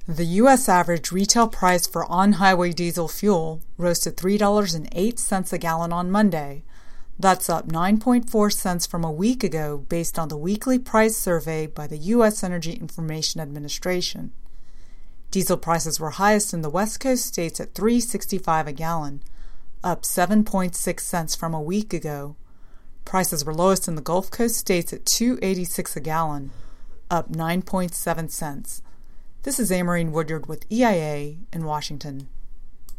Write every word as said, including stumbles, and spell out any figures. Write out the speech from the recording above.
The U S average retail price for on-highway diesel fuel rose to three dollars and eight cents a gallon on Monday. That's up nine point four cents from a week ago based on the weekly price survey by the U S Energy Information Administration. Diesel prices were highest in the West Coast states at three dollars and sixty-five cents a gallon, up seven point six cents from a week ago. Prices were lowest in the Gulf Coast states at two dollars and eighty-six cents a gallon, up nine point seven cents. This is Amarine Woodyard with E I A in Washington.